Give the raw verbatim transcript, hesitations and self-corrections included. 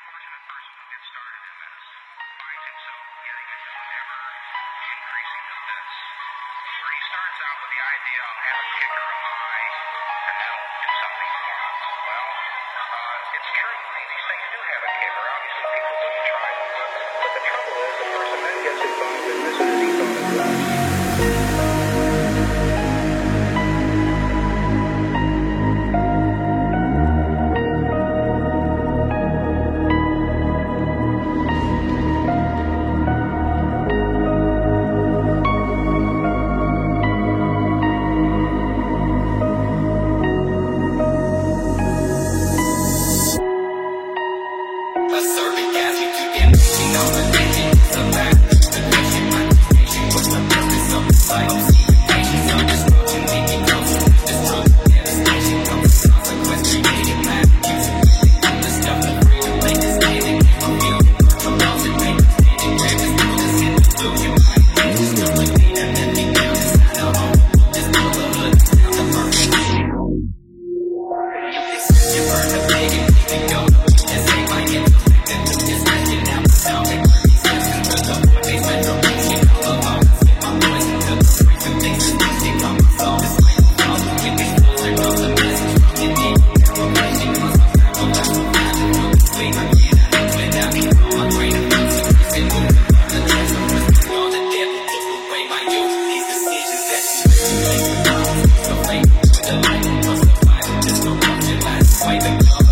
fortunate person who gets started in this finds himself getting into an ever-increasing abyss where he starts out with the idea, I'll have a kicker high, and that'll do something for him. Well, uh, it's true. These things do have a kicker. Obviously, people wouldn't try them. But the trouble is, the person then gets involved in this as he thought it was. Fight the